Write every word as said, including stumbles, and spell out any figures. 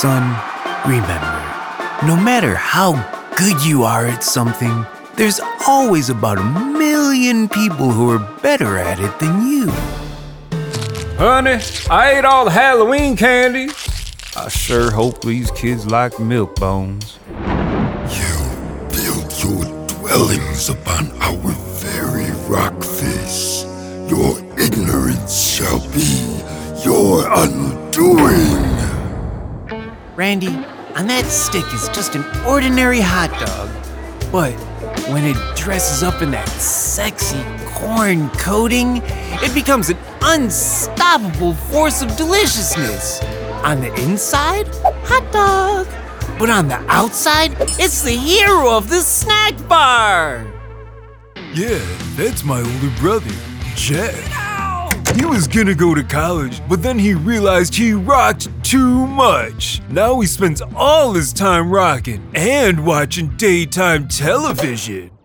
Son, remember, no matter how good you are at something, there's always about a million people who are better at it than you. Honey, I ate all the Halloween candy. I sure hope these kids like milk bones. You built your dwellings upon our very rock face. Your ignorance shall be your undoing. Randy, on that stick is just an ordinary hot dog. But when it dresses up in that sexy corn coating, it becomes an unstoppable force of deliciousness. On the inside, hot dog. But on the outside, it's the hero of the snack bar. Yeah, that's my older brother, Jack. He was gonna go to college, but then he realized he rocked too much. Now he spends all his time rocking and watching daytime television.